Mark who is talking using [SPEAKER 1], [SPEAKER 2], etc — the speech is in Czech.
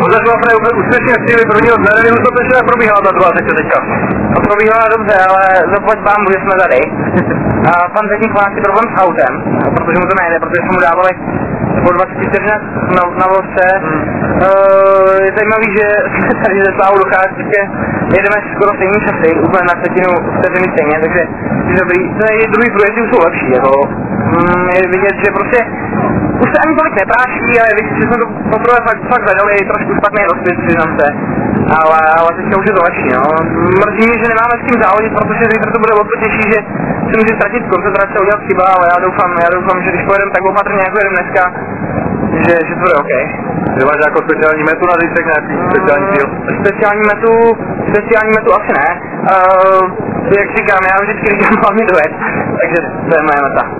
[SPEAKER 1] Podařilo se úspěšně stříli prvního dne, nevím, co to ještě probíhala ta druhá sekce teďka.
[SPEAKER 2] To probíhala dobře, ale zaplať pámu, že jsme tady. A pan Zetník má si problém s autem, protože mu to nejde, protože jsme mu dávali po 20 vteřinách na vozce. Je zajímavý, že tady ze Slávou dochází, že jedeme skoro stejný časy, úplně na setinu vteřiny stejně, takže je dobrý. Druhý průjezdy už jsou lepší, jako je vidět, že prostě už se ani tolik nepráší, ale je vidět, že jsme to poprvé fakt zadali trošku špatný rozpět, přiznám se. Ale teďka už je to lepší, no. Mrzí mě, že nemáme s tím závodit, protože zítra to bude o to těžší, že se může ztratit koncentrace, udělat chyba, ale já doufám, že když pojedeme tak opatrně, jako jedeme dneska, že to bude OK.
[SPEAKER 1] Že máš jako speciální metu na zítřek, nějaký speciální cíl?
[SPEAKER 2] Speciální metu asi ne. Jak říkám, já vždycky říkám hlavně dojet, takže to je moje meta.